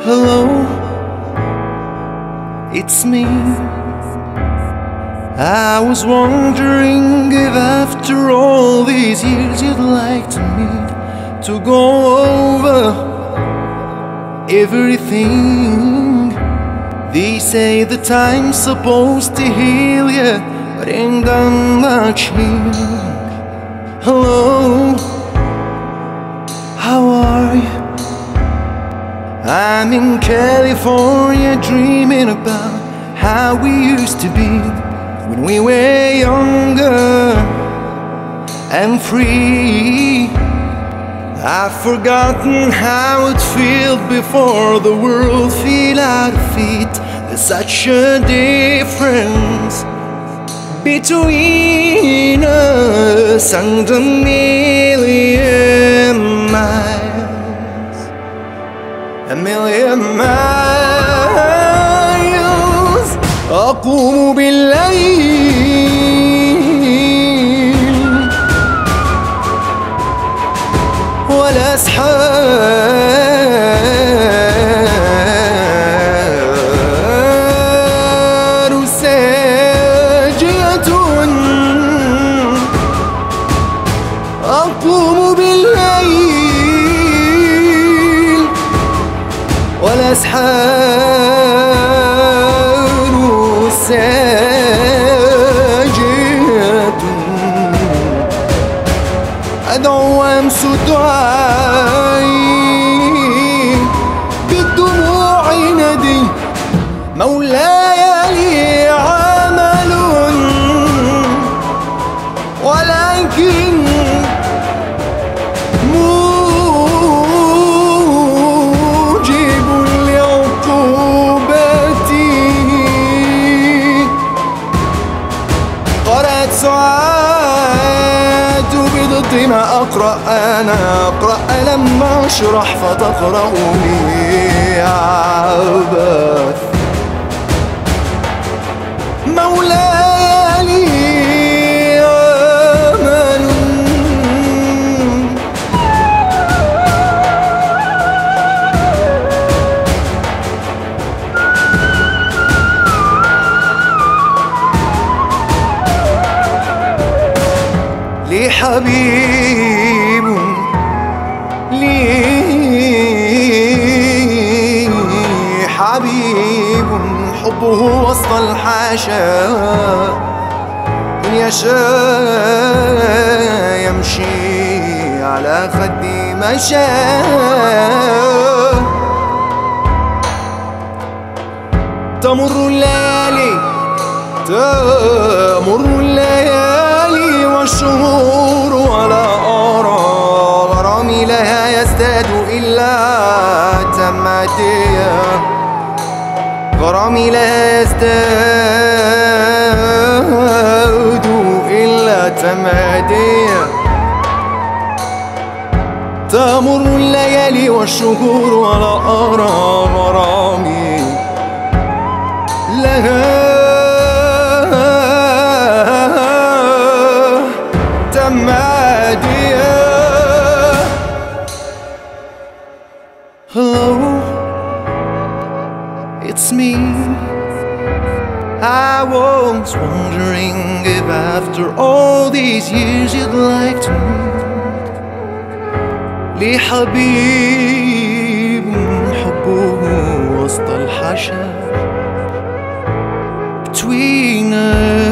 Hello, it's me. I was wondering if after all these years you'd like to meet, to go over everything. They say the time's supposed to heal ya, but ain't done much healing. Hello, how are you? I'm in California dreaming about how we used to be when we were younger and free. I've forgotten how it felt before the world fell out of feet. There's such a difference between us and a million miles. A million miles. أقوم بالليل والأسحار ساجية. أقوم بالليل والأسحار ساجية. أدعو وأمس دعائي بالدموع ندي مولاي لي عمل ولكن موجب لعقوبتي. قرأت سعاد بضد ما أقرأ أنا أقرأ لما أشرح فتقرأني عبث. مولاي لي أمل لي حبيب لي حبيب حبه وسط الحاشا. إن يشاء يمشي على خدي مشى. تمر الليالي والشهور ولا أرى غرامي لها يزداد إلا تماديا. غرامي لا يزداد إلا تماديا. تمر الليالي والشهور ولا أرى غرامي لها تماديا. Hello, it's me. I was wondering if after all these years you'd like to meet لي حبيب حبه وسط الحشا. Between us